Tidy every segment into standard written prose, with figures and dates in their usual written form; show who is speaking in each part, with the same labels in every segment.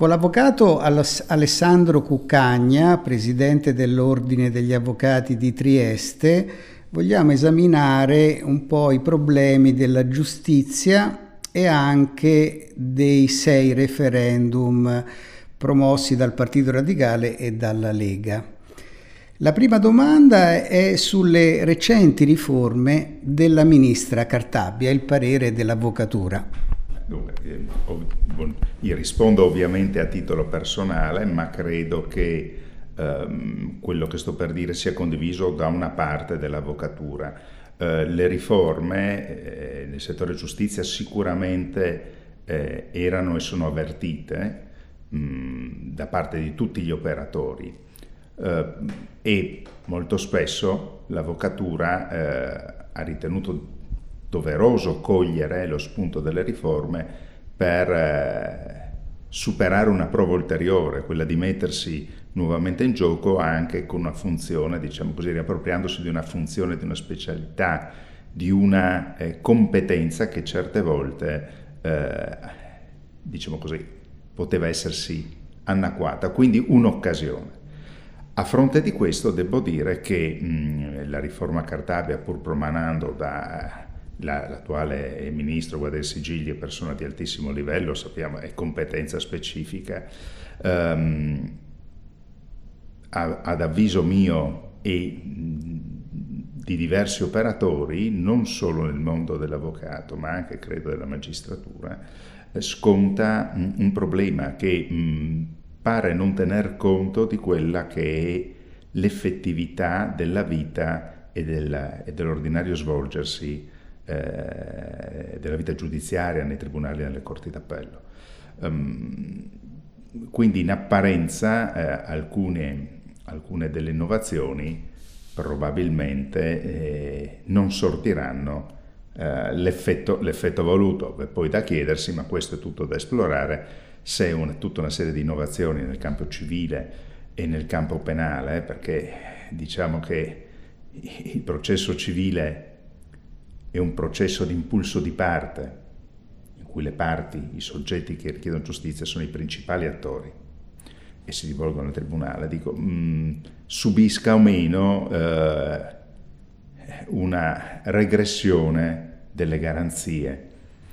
Speaker 1: Con l'avvocato Alessandro Cuccagna, presidente dell'Ordine degli Avvocati di Trieste, vogliamo esaminare un po' i problemi della giustizia e anche dei 6 referendum promossi dal Partito Radicale e dalla Lega. La prima domanda è sulle recenti riforme della ministra Cartabia, il parere dell'Avvocatura.
Speaker 2: Io rispondo ovviamente a titolo personale, ma credo che quello che sto per dire sia condiviso da una parte dell'Avvocatura. Le riforme nel settore giustizia sicuramente erano e sono avvertite da parte di tutti gli operatori e molto spesso l'Avvocatura ha ritenuto doveroso cogliere lo spunto delle riforme per superare una prova ulteriore, quella di mettersi nuovamente in gioco anche con una funzione, diciamo così, riappropriandosi di una funzione, di una specialità, di una competenza che certe volte, diciamo così, poteva essersi annacquata, quindi un'occasione. A fronte di questo devo dire che la riforma Cartabia, pur promanando l'attuale ministro Guardia dei Sigilli è persona di altissimo livello, sappiamo, è competenza specifica, ad avviso mio e di diversi operatori, non solo nel mondo dell'avvocato, ma anche credo della magistratura, sconta un problema che pare non tener conto di quella che è l'effettività della vita e dell'ordinario svolgersi della vita giudiziaria nei tribunali e nelle corti d'appello. Quindi in apparenza alcune delle innovazioni probabilmente non sortiranno l'effetto voluto. È poi da chiedersi, ma questo è tutto da esplorare, se tutta una serie di innovazioni nel campo civile e nel campo penale, perché diciamo che il processo civile è un processo di impulso di parte, in cui le parti, i soggetti che richiedono giustizia sono i principali attori e si rivolgono al tribunale, subisca o meno una regressione delle garanzie.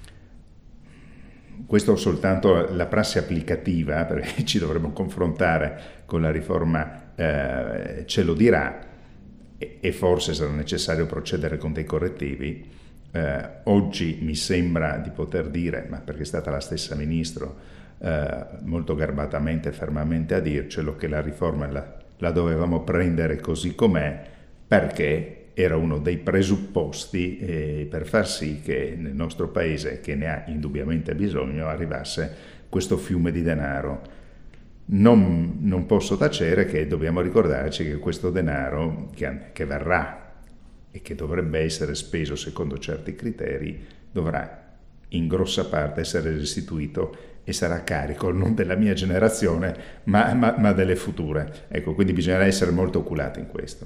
Speaker 2: Questo soltanto la prassi applicativa, perché ci dovremo confrontare con la riforma, ce lo dirà, e forse sarà necessario procedere con dei correttivi. Oggi mi sembra di poter dire, ma perché è stata la stessa Ministro molto garbatamente e fermamente a dircelo, che la riforma la dovevamo prendere così com'è, perché era uno dei presupposti per far sì che nel nostro Paese, che ne ha indubbiamente bisogno, arrivasse questo fiume di denaro. Non posso tacere che dobbiamo ricordarci che questo denaro che verrà e che dovrebbe essere speso secondo certi criteri dovrà in grossa parte essere restituito e sarà a carico non della mia generazione ma delle future. Ecco, quindi bisognerà essere molto oculati in questo.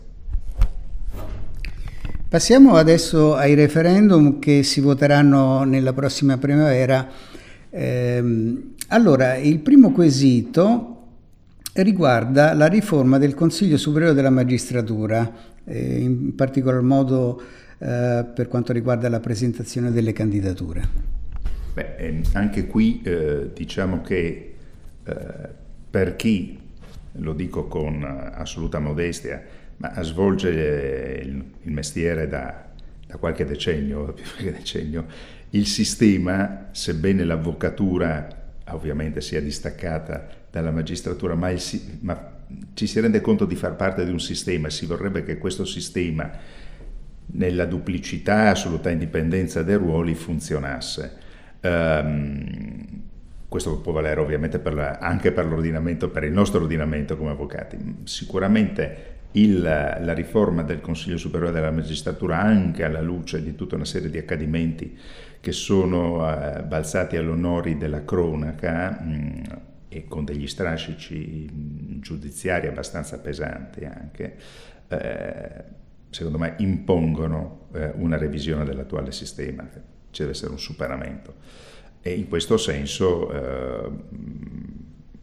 Speaker 1: Passiamo adesso ai referendum che si voteranno nella prossima primavera. Allora, il primo quesito riguarda la riforma del Consiglio Superiore della Magistratura, in particolar modo per quanto riguarda la presentazione delle candidature.
Speaker 2: Anche qui diciamo che per chi, lo dico con assoluta modestia, ma svolge il mestiere da qualche decennio, più che decennio, il sistema, sebbene l'avvocatura ovviamente sia distaccata dalla magistratura, ma ci si rende conto di far parte di un sistema e si vorrebbe che questo sistema, nella duplicità e assoluta indipendenza dei ruoli, funzionasse. Questo può valere ovviamente anche per l'ordinamento, per il nostro ordinamento come avvocati. Sicuramente la riforma del Consiglio Superiore della Magistratura, anche alla luce di tutta una serie di accadimenti che sono balzati all'onore della cronaca e con degli strascici giudiziari abbastanza pesanti anche, secondo me impongono una revisione dell'attuale sistema. Ci deve essere un superamento e in questo senso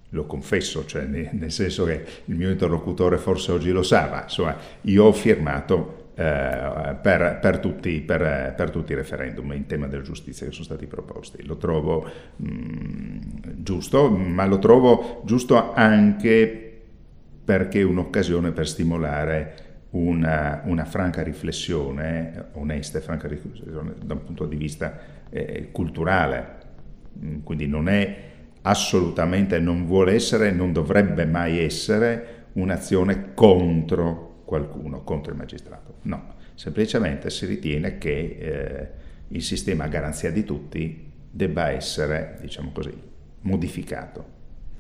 Speaker 2: lo confesso, cioè nel senso che il mio interlocutore forse oggi lo sa, ma insomma io ho firmato per tutti i referendum in tema della giustizia che sono stati proposti. Lo trovo giusto, ma lo trovo giusto anche perché è un'occasione per stimolare una franca riflessione, onesta e franca riflessione da un punto di vista culturale. Quindi non è assolutamente, non vuole essere, non dovrebbe mai essere un'azione contro qualcuno, contro il magistrato. No, semplicemente si ritiene che il sistema a garanzia di tutti debba essere, diciamo così, modificato.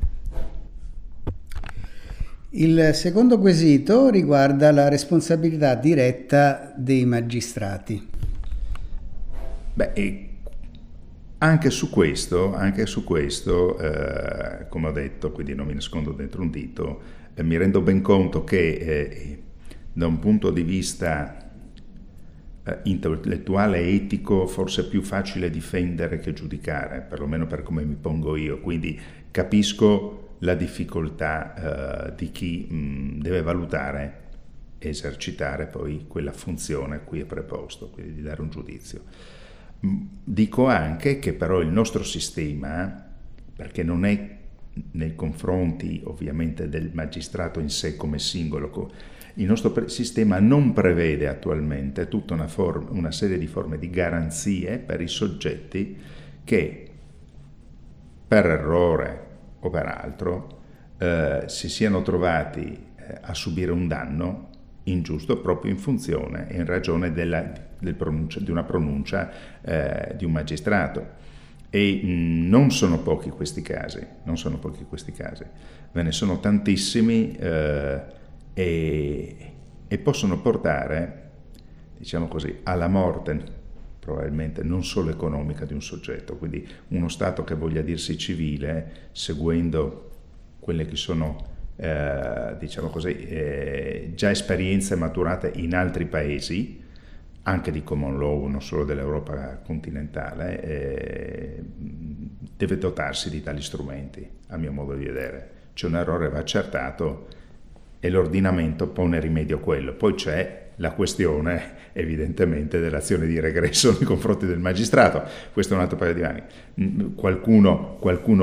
Speaker 1: Il secondo quesito riguarda la responsabilità diretta dei magistrati.
Speaker 2: Beh, anche su questo, come ho detto, quindi non mi nascondo dentro un dito, mi rendo ben conto che da un punto di vista intellettuale e etico forse è più facile difendere che giudicare, perlomeno per come mi pongo io, quindi capisco la difficoltà di chi deve valutare e esercitare poi quella funzione a cui è preposto, quindi di dare un giudizio. Dico anche che però il nostro sistema, perché non è nei confronti ovviamente del magistrato in sé come singolo, il nostro sistema non prevede attualmente tutta una serie di forme di garanzie per i soggetti che per errore o per altro si siano trovati a subire un danno ingiusto proprio in funzione e in ragione di una pronuncia di un magistrato. E non sono pochi questi casi, ve ne sono tantissimi e possono portare, diciamo così, alla morte probabilmente non solo economica di un soggetto, quindi uno Stato che voglia dirsi civile, seguendo quelle che sono diciamo così, già esperienze maturate in altri paesi, anche di common law, non solo dell'Europa continentale, deve dotarsi di tali strumenti, a mio modo di vedere. C'è un errore, va accertato e l'ordinamento pone rimedio a quello. Poi c'è la questione, evidentemente, dell'azione di regresso nei confronti del magistrato. Questo è un altro paio di anni. Qualcuno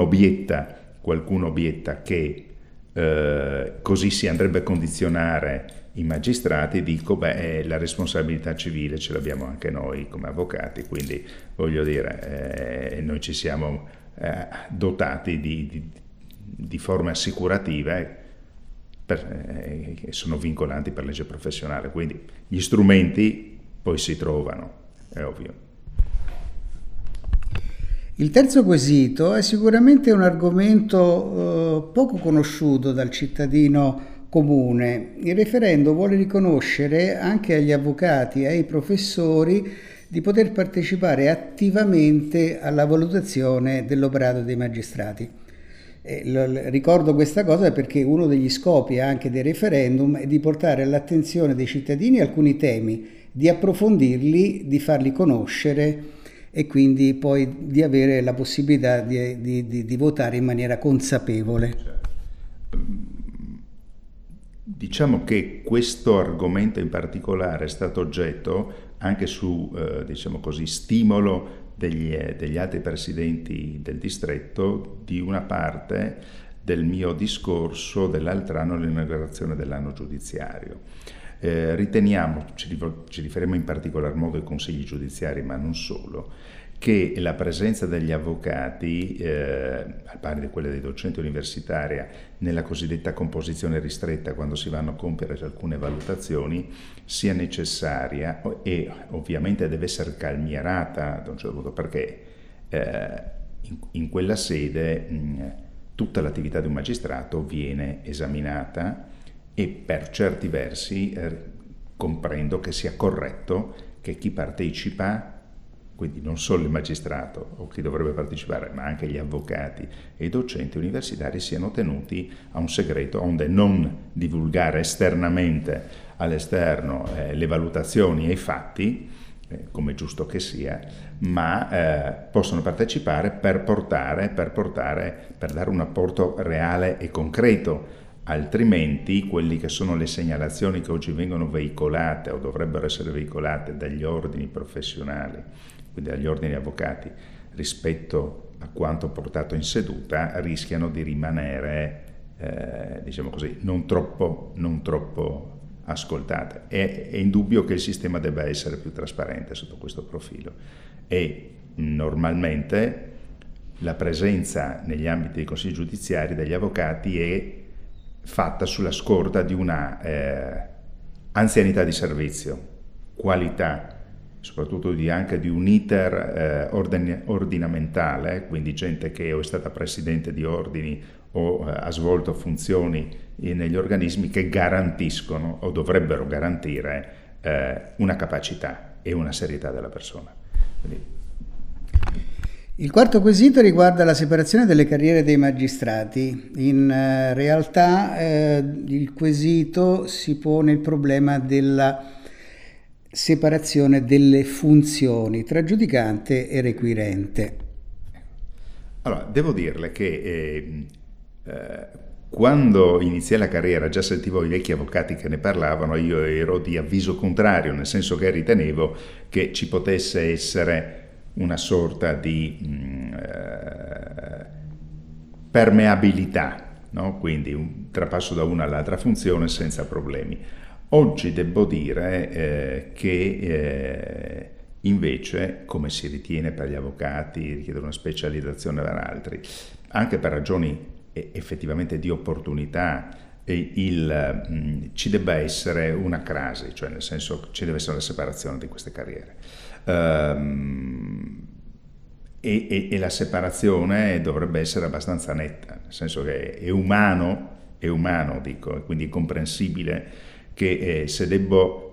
Speaker 2: obietta che così si andrebbe a condizionare i magistrati. Dico, la responsabilità civile ce l'abbiamo anche noi come avvocati, quindi voglio dire, noi ci siamo dotati di forme assicurative che sono vincolanti per legge professionale, quindi gli strumenti poi si trovano, è ovvio.
Speaker 1: Il terzo quesito è sicuramente un argomento poco conosciuto dal cittadino comune. Il referendum vuole riconoscere anche agli avvocati e ai professori di poter partecipare attivamente alla valutazione dell'operato dei magistrati. Ricordo questa cosa perché uno degli scopi anche dei referendum è di portare all'attenzione dei cittadini alcuni temi, di approfondirli, di farli conoscere e quindi poi di avere la possibilità di votare in maniera consapevole.
Speaker 2: Diciamo che questo argomento in particolare è stato oggetto anche su, diciamo così, stimolo degli altri presidenti del distretto di una parte del mio discorso dell'altro anno all'inaugurazione dell'anno giudiziario. Riteniamo, ci riferiamo in particolar modo ai consigli giudiziari, ma non solo, che la presenza degli avvocati, al pari di quella dei docenti universitari, nella cosiddetta composizione ristretta, quando si vanno a compiere alcune valutazioni, sia necessaria e ovviamente deve essere calmierata da un certo punto, perché in quella sede tutta l'attività di un magistrato viene esaminata e per certi versi comprendo che sia corretto che chi partecipa, quindi non solo il magistrato o chi dovrebbe partecipare, ma anche gli avvocati e i docenti universitari siano tenuti a un segreto, onde non divulgare esternamente all'esterno le valutazioni e i fatti come è giusto che sia, ma possono partecipare per dare un apporto reale e concreto. Altrimenti quelli che sono le segnalazioni che oggi vengono veicolate o dovrebbero essere veicolate dagli ordini professionali, quindi dagli ordini avvocati, rispetto a quanto portato in seduta, rischiano di rimanere, diciamo così, non troppo ascoltate. È indubbio che il sistema debba essere più trasparente sotto questo profilo e normalmente la presenza negli ambiti dei consigli giudiziari degli avvocati è fatta sulla scorta di una anzianità di servizio, qualità, soprattutto anche di un iter ordinamentale, quindi gente che o è stata presidente di ordini o ha svolto funzioni negli organismi che garantiscono o dovrebbero garantire una capacità e una serietà della persona. Quindi,
Speaker 1: il quarto quesito riguarda la separazione delle carriere dei magistrati. In realtà il quesito si pone il problema della separazione delle funzioni tra giudicante e requirente.
Speaker 2: Allora, devo dirle che quando iniziai la carriera, già sentivo i vecchi avvocati che ne parlavano, io ero di avviso contrario, nel senso che ritenevo che ci potesse essere una sorta di permeabilità, no? Quindi un trapasso da una all'altra funzione senza problemi. Oggi devo dire che invece, come si ritiene per gli avvocati, richiede una specializzazione per altri, anche per ragioni effettivamente di opportunità, ci debba essere una crasi, cioè nel senso ci deve essere una separazione di queste carriere. E la separazione dovrebbe essere abbastanza netta, nel senso che è umano dico, e quindi è comprensibile che se debbo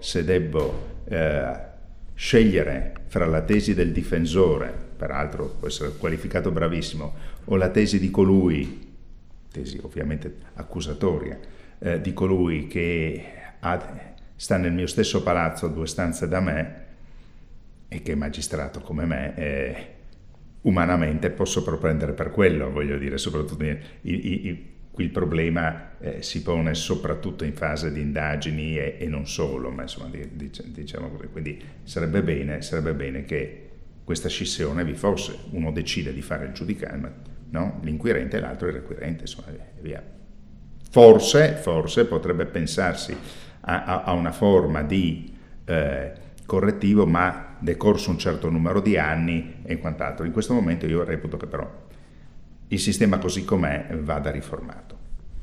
Speaker 2: scegliere fra la tesi del difensore, peraltro può essere qualificato bravissimo, o la tesi di colui, tesi ovviamente accusatoria, di colui che sta nel mio stesso palazzo a 2 stanze da me e che è magistrato come me, umanamente posso propendere per quello, voglio dire, soprattutto qui il problema si pone soprattutto in fase di indagini e non solo, ma insomma diciamo così, quindi sarebbe bene che questa scissione vi fosse, uno decide di fare il giudicante, no? L'inquirente e l'altro il requirente, insomma, e via. Forse potrebbe pensarsi a una forma di correttivo, ma decorso un certo numero di anni e quant'altro. In questo momento io reputo che però il sistema così com'è vada riformato.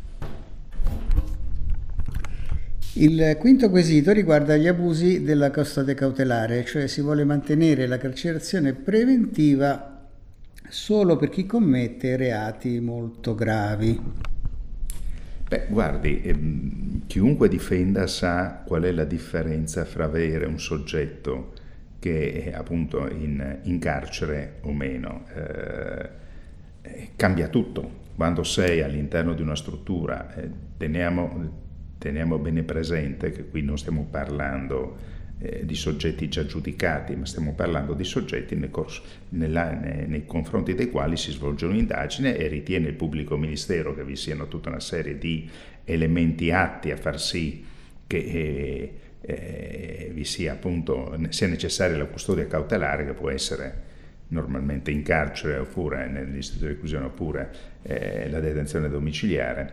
Speaker 1: Il quinto quesito riguarda gli abusi della custodia cautelare, cioè si vuole mantenere la carcerazione preventiva solo per chi commette reati molto gravi.
Speaker 2: Beh, guardi, chiunque difenda sa qual è la differenza fra avere un soggetto che è appunto in carcere o meno. Cambia tutto. Quando sei all'interno di una struttura, teniamo bene presente che qui non stiamo parlando di soggetti già giudicati, ma stiamo parlando di soggetti nei confronti dei quali si svolge un'indagine e ritiene il pubblico ministero che vi siano tutta una serie di elementi atti a far sì che vi sia appunto sia necessaria la custodia cautelare, che può essere normalmente in carcere oppure nell'istituto di reclusione oppure la detenzione domiciliare,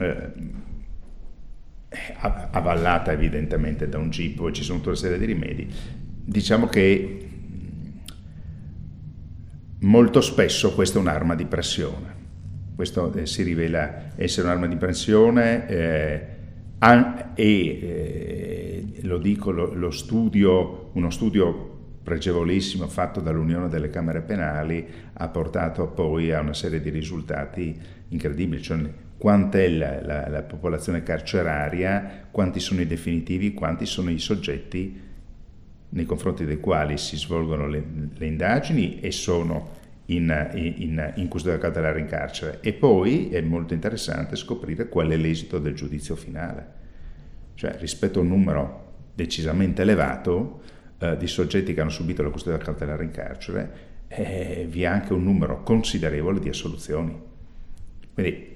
Speaker 2: avallata evidentemente da un GIP, poi ci sono tutta una serie di rimedi. Diciamo che molto spesso questa è un'arma di pressione. Questo si rivela essere un'arma di pressione lo dico, uno studio pregevolissimo fatto dall'Unione delle Camere Penali ha portato poi a una serie di risultati incredibili, cioè quant'è la popolazione carceraria, quanti sono i definitivi, quanti sono i soggetti nei confronti dei quali si svolgono le indagini e sono in custodia cautelare in carcere. E poi è molto interessante scoprire qual è l'esito del giudizio finale, cioè rispetto a un numero decisamente elevato di soggetti che hanno subito la custodia cautelare in carcere, vi è anche un numero considerevole di assoluzioni. Quindi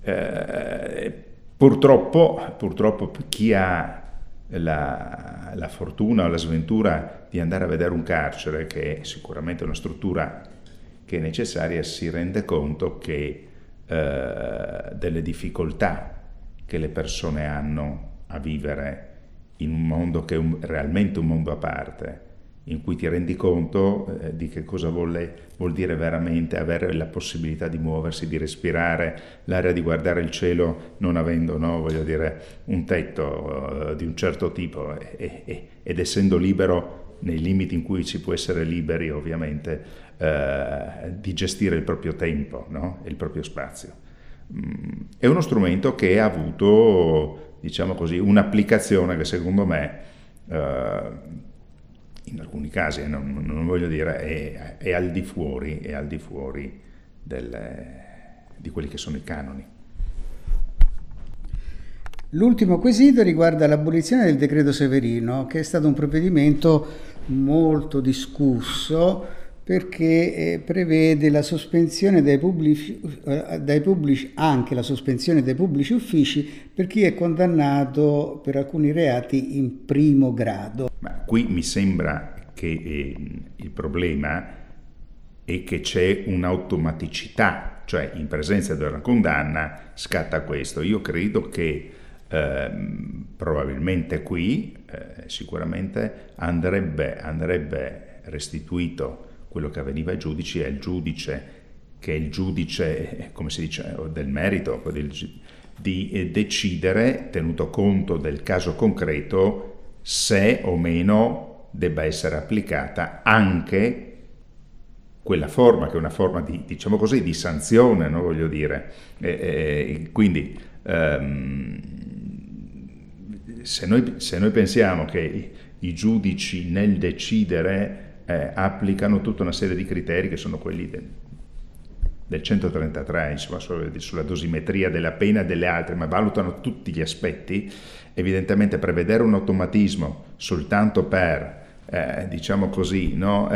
Speaker 2: purtroppo chi ha la fortuna o la sventura di andare a vedere un carcere, che è sicuramente una struttura che è necessaria, si rende conto che delle difficoltà che le persone hanno a vivere in un mondo che è realmente un mondo a parte, in cui ti rendi conto di che cosa vuol dire veramente avere la possibilità di muoversi, di respirare l'aria, di guardare il cielo non avendo, no, voglio dire, un tetto di un certo tipo ed essendo libero nei limiti in cui si può essere liberi, ovviamente, di gestire il proprio tempo, no? E il proprio spazio. È uno strumento che ha avuto, diciamo così, un'applicazione che secondo me in alcuni casi, non voglio dire, è al di fuori di quelli che sono i canoni.
Speaker 1: L'ultimo quesito riguarda l'abolizione del decreto Severino, che è stato un provvedimento molto discusso perché prevede la sospensione anche la sospensione dai pubblici uffici per chi è condannato per alcuni reati in primo grado.
Speaker 2: Ma qui mi sembra che il problema è che c'è un'automaticità, cioè in presenza di una condanna scatta questo. Io credo che probabilmente qui sicuramente andrebbe restituito quello che avveniva ai giudici, e il giudice, che è il giudice, come si dice, del merito, di decidere, tenuto conto del caso concreto, se o meno debba essere applicata anche quella forma, che è una forma di, diciamo così, di sanzione, no? Voglio dire. Quindi se noi pensiamo che i giudici nel decidere applicano tutta una serie di criteri che sono quelli del 133, insomma, sulla dosimetria della pena e delle altre, ma valutano tutti gli aspetti, evidentemente prevedere un automatismo soltanto per, diciamo così, no,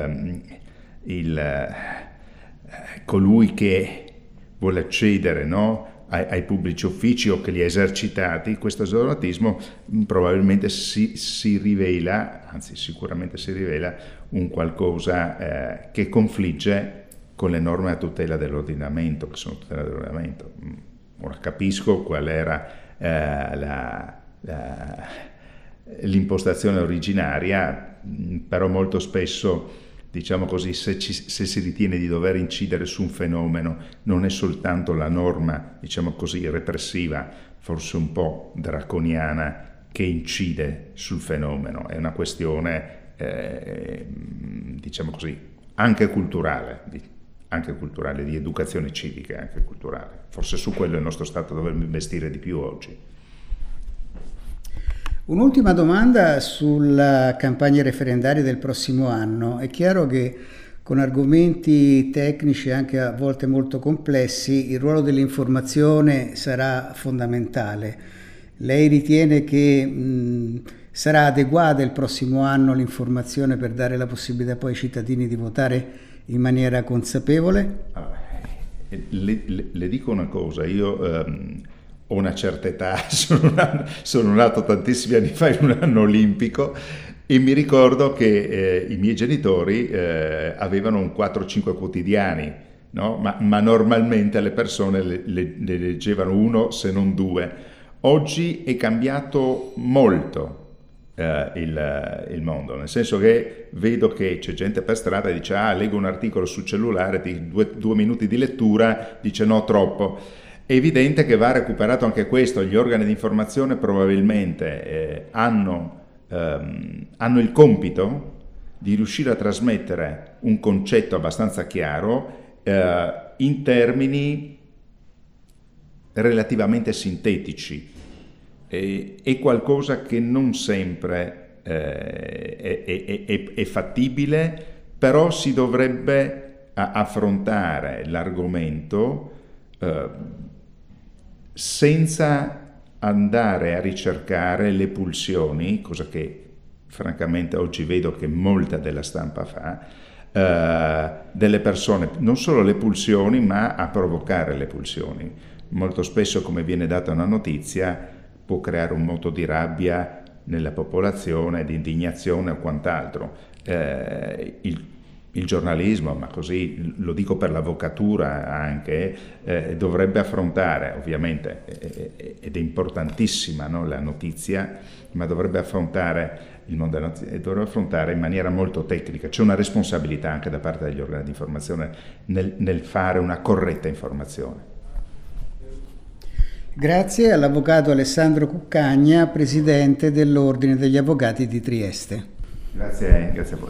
Speaker 2: colui che vuole accedere, no, ai pubblici uffici o che li ha esercitati, questo automatismo probabilmente si rivela, anzi sicuramente si rivela un qualcosa che confligge con le norme a tutela dell'ordinamento, che sono a tutela dell'ordinamento. Ora capisco qual era l'impostazione originaria, però molto spesso, diciamo così, se si ritiene di dover incidere su un fenomeno, non è soltanto la norma, diciamo così, repressiva, forse un po' draconiana, che incide sul fenomeno, è una questione, diciamo così, anche culturale, di educazione civica, anche culturale. Forse su quello il nostro Stato dovrebbe investire di più oggi.
Speaker 1: Un'ultima domanda sulla campagna referendaria del prossimo anno. È chiaro che con argomenti tecnici anche a volte molto complessi il ruolo dell'informazione sarà fondamentale. Lei ritiene che sarà adeguata il prossimo anno l'informazione per dare la possibilità poi ai cittadini di votare in maniera consapevole?
Speaker 2: Le dico una cosa, io ho una certa età, sono nato tantissimi anni fa in un anno olimpico e mi ricordo che i miei genitori avevano un 4-5 quotidiani, no? Ma normalmente le persone le leggevano uno, se non due. Oggi è cambiato molto il mondo, nel senso che vedo che c'è gente per strada e dice leggo un articolo sul cellulare, due minuti di lettura, dice no, troppo. È evidente che va recuperato anche questo. Gli organi di informazione probabilmente hanno il compito di riuscire a trasmettere un concetto abbastanza chiaro in termini relativamente sintetici. È qualcosa che non sempre è fattibile, però si dovrebbe affrontare l'argomento senza andare a ricercare le pulsioni, cosa che francamente oggi vedo che molta della stampa fa, delle persone, non solo le pulsioni, ma a provocare le pulsioni. Molto spesso, come viene data una notizia, può creare un moto di rabbia nella popolazione, di indignazione o quant'altro. Il giornalismo, ma così lo dico per l'avvocatura anche, dovrebbe affrontare, ovviamente, ed è importantissima, no, la notizia, ma dovrebbe affrontare il mondo della notizia e dovrebbe affrontare in maniera molto tecnica. C'è una responsabilità anche da parte degli organi di informazione nel fare una corretta informazione.
Speaker 1: Grazie all'avvocato Alessandro Cuccagna, presidente dell'Ordine degli Avvocati di Trieste.
Speaker 2: Grazie a voi.